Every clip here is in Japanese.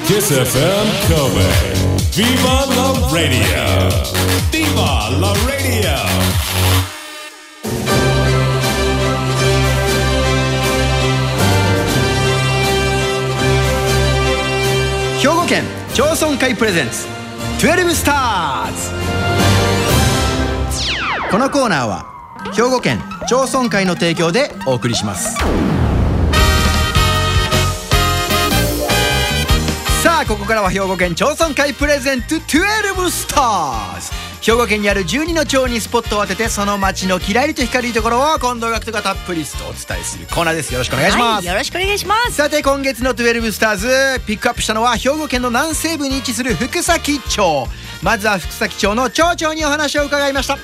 Kiss FM Kobe. Viva la radio. Viva la radio. 兵庫県町村会プレゼンツ12スターズ。このコーナーは兵庫県町村会の提供でお送りします。さあここからは兵庫県町村会プレゼント12スターズ。兵庫県にある12の町にスポットを当ててその町のキラリと光るところを近藤学徒がたっぷりとお伝えするコーナーです。よろしくお願いします。 よろしくお願いします。 さて今月の12スターズピックアップしたのは兵庫県の南西部に位置する福崎町。まずは福崎町の町長にお話を伺いました。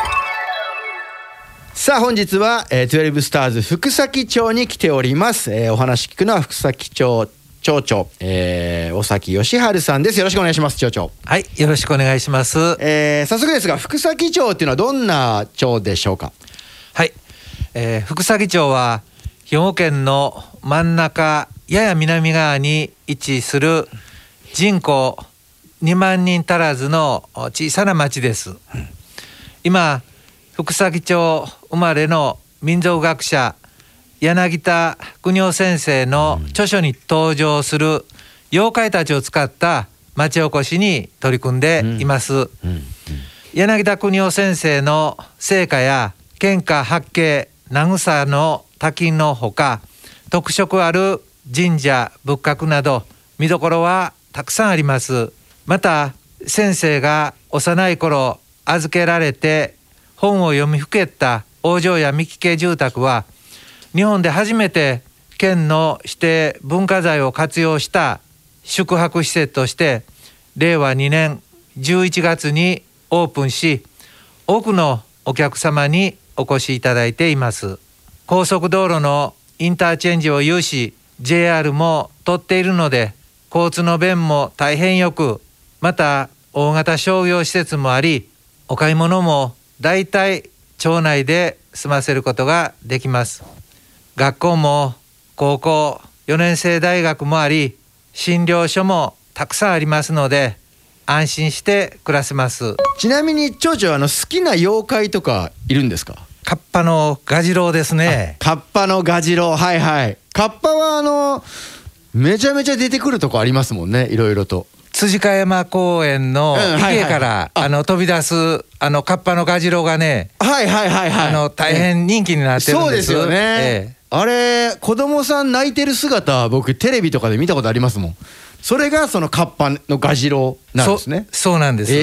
さあ本日は、12スターズ福崎町に来ております。お話聞くのは福崎町町長、尾崎義治さんです。よろしくお願いします。町長。 はい、よろしくお願いします。 早速ですが福崎町っていうのはどんな町でしょうか。 はい、福崎町は兵庫県の真ん中やや南側に位置する人口2万人足らずの小さな町です。今福崎町生まれの民族学者柳田邦夫先生の著書に登場する妖怪たちを使った町おこしに取り組んでいます。柳田邦夫先生の成果や県下八景渚の滝のほか特色ある神社仏閣など見どころはたくさんあります。また先生が幼い頃預けられて本を読みふけった往生や三木家住宅は日本で初めて県の指定文化財を活用した宿泊施設として令和2年11月にオープンし多くのお客様にお越しいただいています。高速道路のインターチェンジを有し JR も取っているので交通の便も大変よく、また大型商業施設もありお買い物もだいたい町内で済ませることができます。学校も高校4年生大学もあり診療所もたくさんありますので安心して暮らせます。 ちなみに町長好きな妖怪とかいるんですか。 カッパのガジロウですね。 カッパのガジロウ、はいはい。カッパはめちゃめちゃ出てくるとこありますもんね、いろいろと。 辻香山公園の池から飛び出すカッパのガジロウがね、 はいはいはいはい、 大変人気になってるんです。 そうですよね、あれ子供さん泣いてる姿僕テレビとかで見たことありますもん。それがそのカッパのガジロウなんですね。 そうなんです。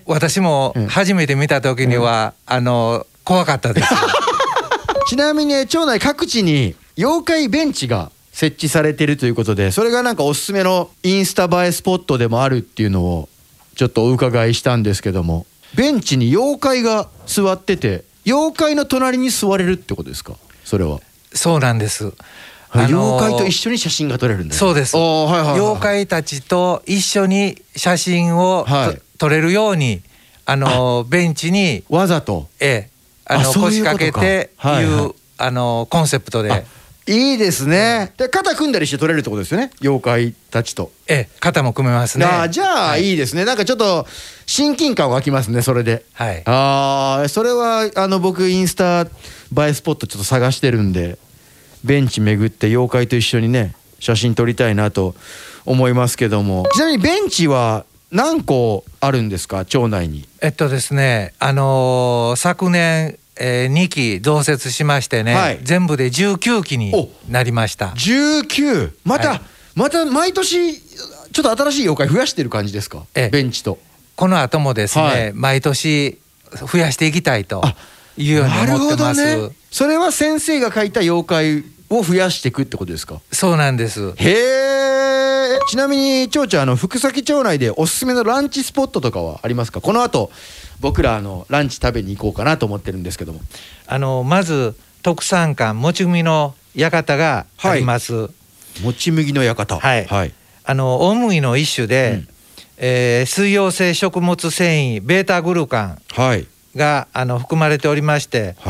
私も初めて見た時には、怖かったですちなみに町内各地に妖怪ベンチが設置されているということで、それがなんかおすすめのインスタ映えスポットでもあるっていうのをちょっとお伺いしたんですけども、ベンチに妖怪が座ってて妖怪の隣に座れるってことですか。それはそうなんです。 妖怪と一緒に写真が撮れるんだよね。そうです、はいはいはい、 妖怪たちと一緒に写真を、撮れるようにベンチにわざと腰掛けていうコンセプトで。 いいですね。で肩組んだりして撮れるってことですよね、妖怪たちと。 肩も組めますね。 じゃあいいですね。なんかちょっと親近感湧きますね、それで。それは僕インスタ映えスポットちょっと探してるんで、ベンチ巡って妖怪と一緒にね写真撮りたいなと思いますけども。ちなみにベンチは何個あるんですか、町内に。 ですね、昨年2期増設しましてね、全部で19期になりました。 19。また毎年ちょっと新しい妖怪増やしてる感じですか、ベンチと。 この後もですね、毎年増やしていきたいというように思ってます。なるほどね。 それは先生が描いた妖怪を増やしていくってことですか。 そうなんです。 へえ。ちなみに町長福崎町内でおすすめのランチスポットとかはありますか。この後僕らランチ食べに行こうかなと思ってるんですけども。 まず特産館もち麦の館があります。 もち麦の館。 はい。大麦の一種で、水溶性食物繊維ベータグルカンが含まれておりまして、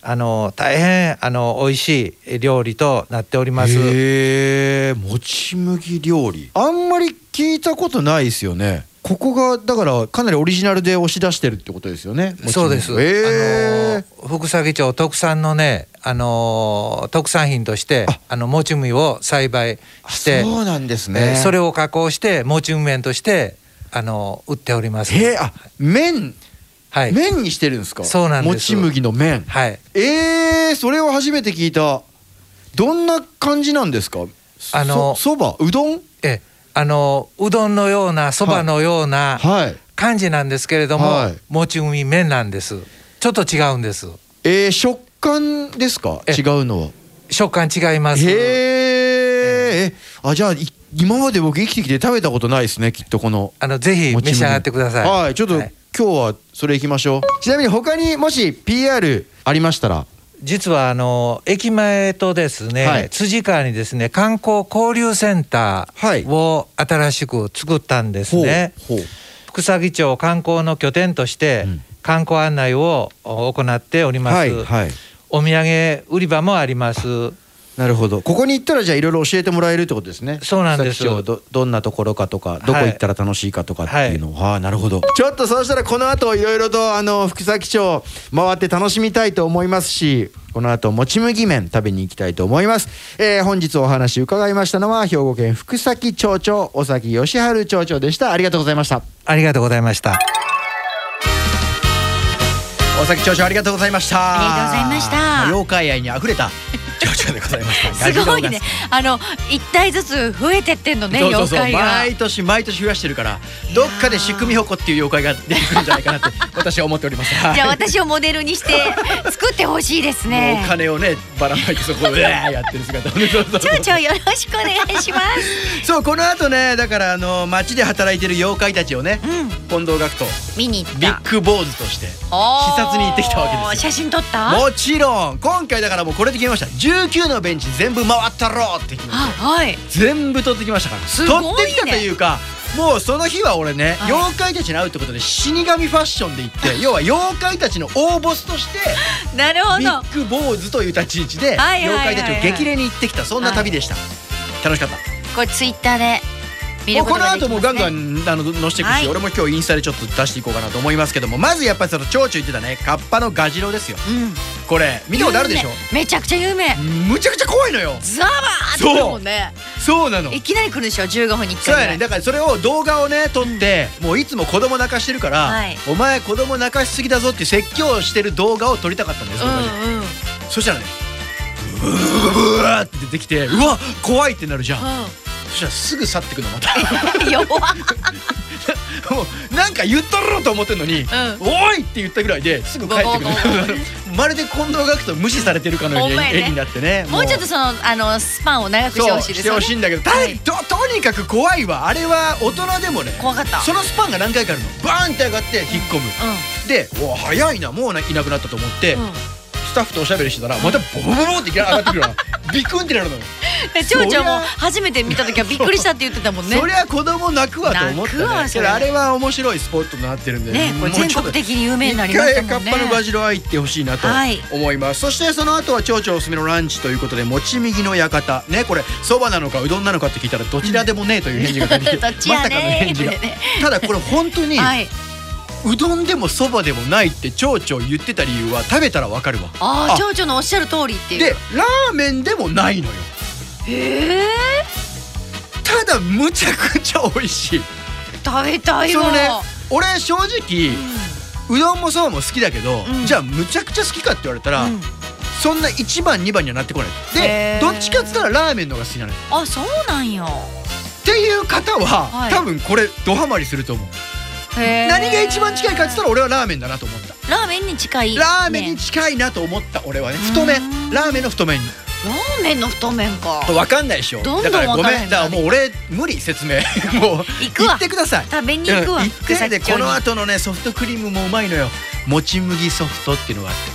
大変美味しい料理となっております。 もち麦料理、あんまり聞いたことないですよね。ここがだからかなりオリジナルで押し出してるってことですよね。 そうです。福崎町特産のね、特産品としてもち麦を栽培して、 そうなんですね。 それを加工してもち麦麺として売っております。 麺、 はい、 麺にしてるんですか。 そうなんです。 もち麦の麺。 はい。 それを初めて聞いた。どんな感じなんですか。そば、うどん。 うどんのようなそばのような感じなんですけれども、はい、もち麦麺なんです。ちょっと違うんです。 食感ですか。違うのは。 食感違います。 じゃあ今まで僕生きてきて食べたことないですね。きっとこのぜひ召し上がってください。 はい、ちょっと、今日はそれいきましょう。ちなみに他にもし PR ありましたら。 実は駅前とですね、はい、辻川にですね観光交流センターを新しく作ったんですね。福崎町観光の拠点として観光案内を行っております。お土産売り場もあります。 なるほど。ここに行ったらじゃあいろいろ教えてもらえるってことですね。 そうなんです。 どんなところかとか、どこ行ったら楽しいかとかっていうのを、なるほど。ちょっとそうしたらこの後いろいろと福崎町回って楽しみたいと思いますし、この後もち麦麺食べに行きたいと思います。本日お話伺いましたのは兵庫県福崎町長尾崎義治町長でした。ありがとうございました。 ありがとうございました。 尾崎町長ありがとうございました。 ありがとうございました。 妖怪愛にあふれた町長でございました。 すごいね。一体ずつ増えてってんのね。妖怪が毎年増やしてるから、どっかで仕組み矛っていう妖怪が出てくるんじゃないかなって私は思っております。 じゃあ私をモデルにして作ってほしいですね。 お金をねばらまいてそこでやってる姿をね。 町長よろしくお願いします。 そう、この後ね、だから町で働いてる妖怪たちをね、近藤学徒見に行った。 ビッグ坊主として視察に行ってきたわけですよ。 写真撮った？ もちろん。今回だからもうこれで決めました。19のベンチ全部回ったろうって決めて、全部取ってきましたから。取ってきたというか、もうその日は俺ね、妖怪たちに会うってことで死神ファッションで行って、要は妖怪たちの大ボスとしてなるほど、 ビッグ坊主という立ち位置で妖怪たちを激励に行ってきた、そんな旅でした。楽しかった。 これツイッターで見ることができますね。 この後もガンガン載せていくし、俺も今日インスタでちょっと出していこうかなと思いますけども、まずやっぱりその町長言ってたね、カッパのガジロですよ。これ見たことあるでしょ。 めちゃくちゃ有名。 むちゃくちゃ怖いのよ。 ザバーってくるもんね。 そうなの。 いきなり来るでしょ、15分に1回ぐらい。 そうやね。だからそれを動画をね撮って、もういつも子供泣かしてるから、お前子供泣かしすぎだぞって説教してる動画を撮りたかったんですよ。そしたらね、ブワーって出てきて、うわ怖いってなるじゃん。そしたらすぐ去ってくのまた。 弱っ。 もうなんか言っとろうと思ってんのに「おい!」って言ったぐらいですぐ帰ってくる。まるで近藤学徒無視されてるかのように絵になってね。 もうちょっとそのスパンを長くしてほしいですよね。 してほしいんだけど、とにかく怖いわ。あれは大人でもね、 怖かった。 そのスパンが何回かあるの。バーンって上がって引っ込む。で「お早いな、もういなくなった」と思ってスタッフとおしゃべりしてたら、またボボボボって上がってくるからビクンってなるのよ。 町長も初めて見た時はびっくりしたって言ってたもんね。 そりゃ子供泣くわと思ったね。あれは面白いスポットになってるんでね、 これ全国的に有名になりましたもんね。 カッパのガジロ愛ってほしいなと思います。そしてその後は町長おすすめのランチということで、もち麦の館ね。これそばなのかうどんなのかって聞いたらどちらでもねえという返事が返ってきて、まさかの返事が。ただこれ本当にうどんでもそばでもないって町長言ってた理由は食べたらわかるわ。 町長のおっしゃる通りっていう。 でラーメンでもないのよ。ただむちゃくちゃ美味しい。 食べたいわ。 俺正直うどんもそばも好きだけど、じゃあむちゃくちゃ好きかって言われたらそんな1番2番にはなってこない。でどっちかっつったらラーメンの方が好きなのよ。 あ、そうなんや。 っていう方は多分これドハマりすると思う。何が一番近いかって言ったら俺はラーメンだなと思った。 ラーメンに近い。 ラーメンに近いなと思った俺はね。太麺、ラーメンの太麺に。 ラーメンの太麺か。 わかんないでしょ。だからごめん。だからもう俺無理説明。もう行ってください。 食べに行くわ。 行ってでこの後のねソフトクリームもうまいのよ。もち麦ソフトっていうのがあって。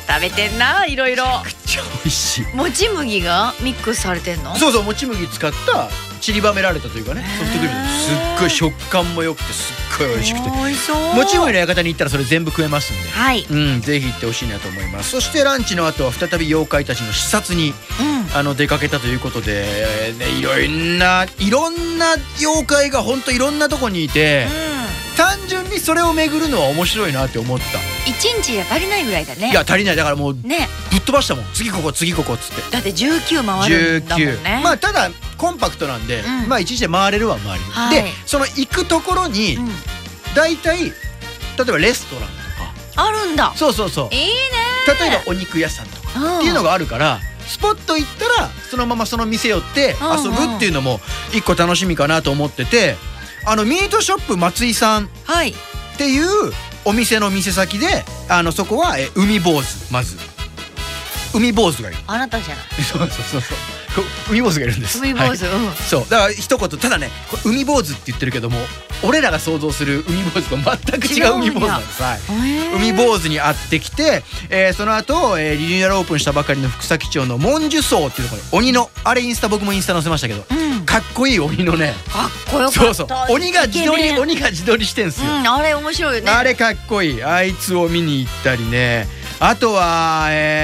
食べてんないろいろ。 めっちゃ美味しい。 もち麦がミックスされてんの？ そうそう、もち麦使った散りばめられたというかね、ソフトクリームですっごい食感も良くてすっごい美味しくて、 美味しそう。 もち麦の館に行ったらそれ全部食えますんで、 はい、 ぜひ行ってほしいなと思います。そしてランチの後は再び妖怪たちの視察に、出かけたということで、いろんな妖怪が本当いろんなとこにいて、単純にそれを巡るのは面白いなって思った。 1日じゃ足りないぐらいだね。 いや足りない。だからもうね、 ぶっ飛ばしたもん。次ここ次ここっつって。 だって19回るんだもんね。 まあただコンパクトなんで、まあ1日で回れるは回れる、 はい、 でその行くところに、大体例えばレストランとかあるんだ。 そうそうそう、 いいね。 例えばお肉屋さんとかっていうのがあるから、スポット行ったらそのままその店寄って遊ぶっていうのも一個楽しみかなと思ってて、ミートショップ松井さんっていうお店の店先で、そこは海坊主、まず海坊主がいる。 あなたじゃない。 そうそうそうそう、海坊主がいるんです。 海坊主、 そうだから一言、ただね、海坊主って言ってるけども、俺らが想像する海坊主と全く違う海坊主なんです。海坊主に会ってきて、その後、リニューアルオープンしたばかりの福崎町の文殊荘っていうところで鬼のあれ、僕もインスタ載せましたけど、かっこいい鬼のね、 かっこよかった。 そうそう、鬼が自撮りしてんすよ。 あれ面白いよね。 あれかっこいい。あいつを見に行ったりね。あとは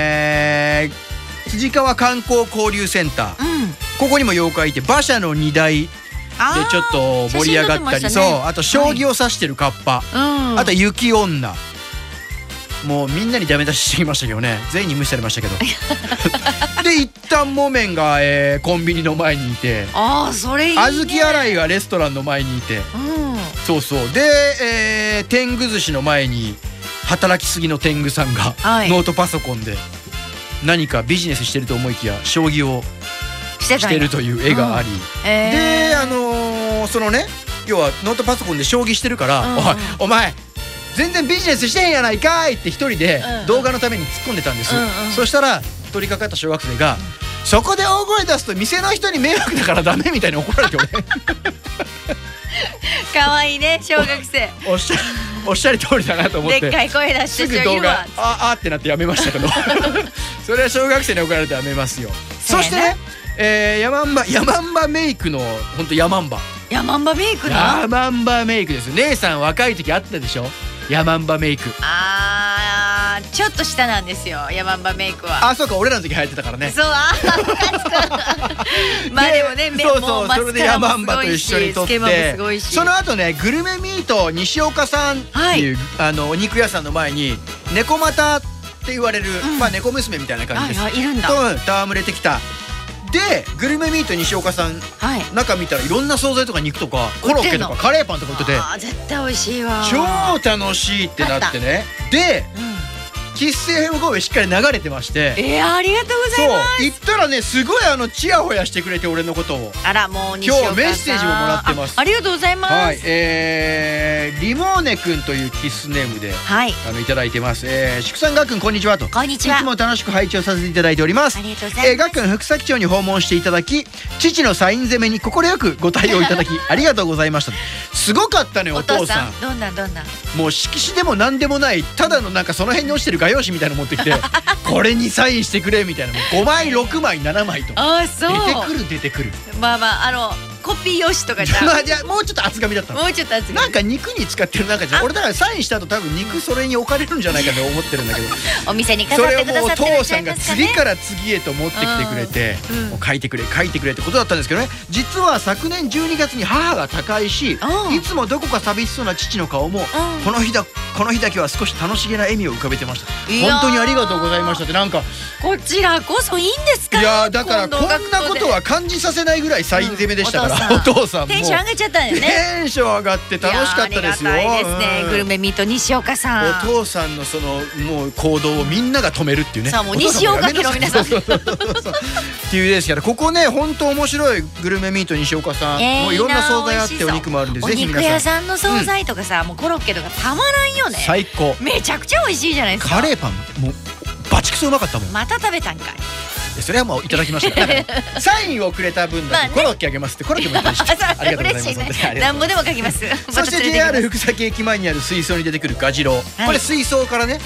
辻川観光交流センター、ここにも妖怪いて、馬車の荷台でちょっと盛り上がったり、そう、あと将棋を指してるカッパ、あと雪女、もうみんなにダメ出ししてきましたけどね、全員に無視されましたけどで一旦木綿が、コンビニの前にいて、 それいいね。 小豆洗いがレストランの前にいて、そうそうで、天狗寿司の前に働きすぎの天狗さんが、ノートパソコンで何かビジネスしてると思いきや将棋をしてるという絵があり、でそのね、要はノートパソコンで将棋してるから「お前全然ビジネスしてへんやないかい!」って一人で動画のために突っ込んでたんです。そしたら取り掛かった小学生が「そこで大声出すと店の人に迷惑だからダメ」みたいに怒られて、俺かわいいね、小学生。 おっしゃる通りだなと思って、 でっかい声出してすぐ動画あってなってやめましたけどそれは小学生に怒られてやめますよ。そしてね、ヤマンバメイクの本当ヤマンバメイクな。ヤマンバメイクです。姉さん若い時あったでしょ、ヤマンバメイク。 ちょっと下なんですよ、ヤマンバメイクは。 そうか、俺らの時流行ってたからね。 そう、まあでもね、 そうそう、それでヤマンバと一緒に撮って、その後ね、グルメミート西岡さんっていう、お肉屋さんの前に猫又って言われる、まあ猫娘みたいな感じです。 いるんだ。 と戯れてきた。でグルメミート西岡さん、中見たらいろんな惣菜とか肉とかコロッケとかカレーパンとか売ってて、 絶対美味しいわ。 超楽しいってなってね。で喫茶 FM 神戸しっかり流れてまして、 ありがとうございます。 そう行ったらね、すごいチヤホヤしてくれて、俺のことを。 あら、もう今日メッセージももらってます。 ありがとうございます。 はい、リモーネくんというキスネームでいただいてます。祝さん、がっくんこんにちはと。 こんにちは。 いつも楽しく拝聴させていただいております。 ありがとうございます。 がっくん福崎町に訪問していただき、父のサイン攻めに快くご対応いただきありがとうございました。すごかったね、お父さん。 どんなもう色紙でも何でもない、ただのなんかその辺に落ちてる画用紙みたいなの持ってきてこれにサインしてくれみたいな、もう5枚6枚7枚と出てくる。 まあコピー用紙とかじゃまあじゃあもうちょっと厚紙だったの。 もうちょっと厚紙。 なんか肉に使ってる、なんか俺だからサインした後多分肉それに置かれるんじゃないかと思ってるんだけどお店に飾ってくださってるんじゃないですかね。 それをもうお父さんが次から次へと持ってきてくれて、もう書いてくれってことだったんですけどね。実は昨年12月に母が他界し、いつもどこか寂しそうな父の顔もこの日だけは少し楽しげな笑みを浮かべてました。本当にありがとうございましたって。なんかこちらこそいいんですか。 いやだからこんなことは感じさせないぐらいサイン攻めでしたから、お父さんもテンション上がっちゃったんよね。 テンション上がって楽しかったですよ。 ありがたいですね。グルメミート西岡さん、 お父さんのそのもう行動をみんなが止めるっていうね。 さあもう西岡家の皆さんっていうですから、ここね本当面白いグルメミート西岡さん、もういろんな惣菜あってお肉もあるんで、ぜひ皆さん。お肉屋さんの惣菜とかさ、もうコロッケとかたまらんよね。 最高。 めちゃくちゃ美味しいじゃないですか。 カレーパンもうバチクソうまかったもん。 また食べたんかい。 それはもういただきました。サインをくれた分だけコロッケあげますって、コロッケもいただきました。ありがとうございます。 なんぼでも書きます。 そして JR 福崎駅前にある水槽に出てくるガジロウ、これ水槽からね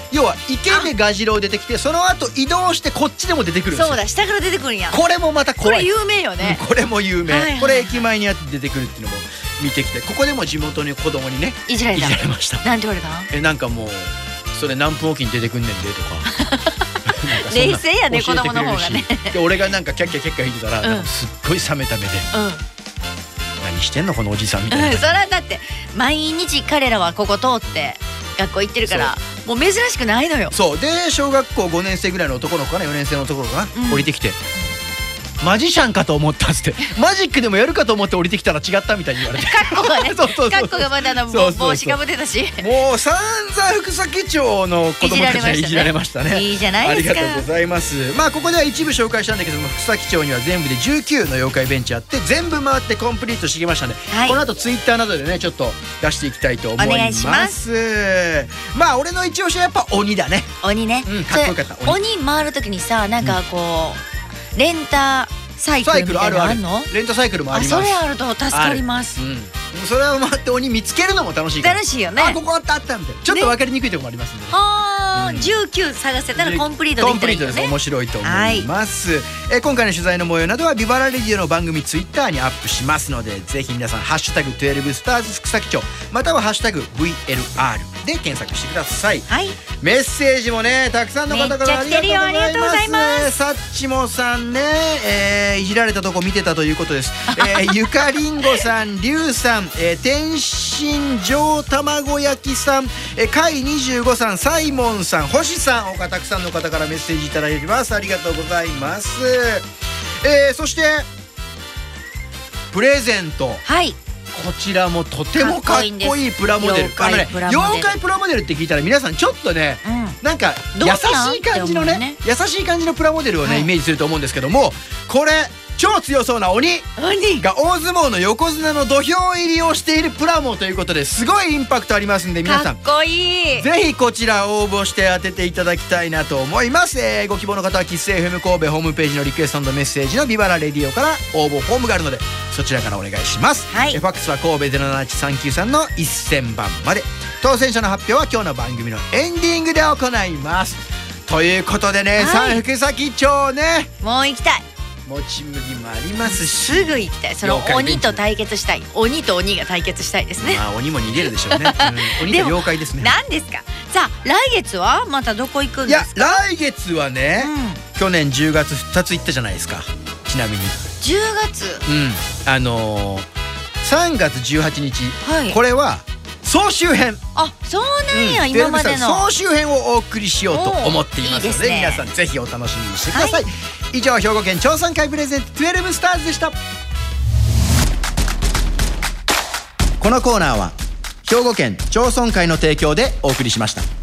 要は池でガジロウ出てきて、その後移動してこっちでも出てくるんですよ。 そうだ、下から出てくるんや。 これもまたこ怖い。 れ有名よね。 これも有名、 はいはいこれ駅前にあって出てくるっていうのも見てきて、ここでも地元の子供にねいじられた。 ました。 なんて言われたん？ なんかもうそれ何分おきに出てくんねんでとかなんかそんな冷静やね教えてくれるし子供の方がね。 で俺がなんかキャッキャキャッキャ言ってたら、なんかすっごい冷めた目で何してんのこのおじさんみたいなそれはだって毎日彼らはここ通って学校行ってるからもう珍しくないのよ。 そうで小学校5年生ぐらいの男の子かな4年生の男の子がうん降りてきて、マジシャンかと思ったっつってマジックでもやるかと思って降りてきたら違ったみたいに言われてカッコがね、 そうそうそうカッコがまだそうそうそう帽子かぶってたし。 もう散々福崎町の子供たちにいじられましたね。 いいじゃないですか。 ありがとうございます。まあここでは一部紹介したんだけども、福崎町には全部で19の妖怪ベンチあって全部回ってコンプリートしてきましたので、 はいこの後ツイッターなどでねちょっと出していきたいと思います。 お願いしますまあ俺の一押しはやっぱ鬼だね。 鬼ね、 うんかっこよかったそれ鬼回るときにさ、なんかこうレンタサイクルみたいなのあるの？ レンタサイクルもあります。 それあると助かります。 それを回って鬼見つけるのも楽しいから。 楽しいよね。 あここあったあったみたいなちょっと分かりにくいところもありますんで、 あー、19探せたらコンプリートできたらいいよね。 コンプリートです。面白いと思います、今回の取材の模様などはビバラレディオの番組ツイッターにアップしますので、ぜひ皆さんハッシュタグ12スターズ福崎町またはハッシュタグ VLR で検索してください。 はい。 メッセージもねたくさんの方からありがとうございます。 めっちゃ来てるよありがとうございますさっちもさんね、いじられたとこ見てたということです、ゆかりんごさん、りゅうさん、天津上卵焼きさん、かい25さん、サイモンさん、星さん、他たくさんの方からメッセージいただいてます。ありがとうございます、そしてプレゼント、 はい。 こちらもとてもかっこいいプラモデル。妖怪プラモデルって聞いたら皆さんちょっとね、なんか優しい感じのね、優しい感じのプラモデルをねイメージすると思うんですけども、これ超強そうな鬼が大相撲の横綱の土俵入りをしているプラモということですごいインパクトありますんで、皆さんかっこいい。 ぜひこちら応募して当てていただきたいなと思います、ご希望の方はキッス FM 神戸ホームページのリクエスト&メッセージのビバラレディオから応募フォームがあるのでそちらからお願いします、 はい、 ファックスは神戸078-393の1000番まで。当選者の発表は今日の番組のエンディングで行いますということでね、さあ福崎町ねもう行きたい。 もち麦もありますしすぐ行きたい。その鬼と対決したい。鬼と鬼が対決したいですね。 まあ鬼も逃げるでしょうね、鬼と妖怪ですね。 何ですか。さあ来月はまたどこ行くんですか。 いや来月はね、去年10月2つ行ったじゃないですか。ちなみに 10月 3月18日、 はい、 これは総集編。 あ、そうなんや、今までの総集編をお送りしようと思っていますので、皆さんぜひお楽しみにしてください、以上兵庫県町村会プレゼント12スターズでした。このコーナーは兵庫県町村会の提供でお送りしました。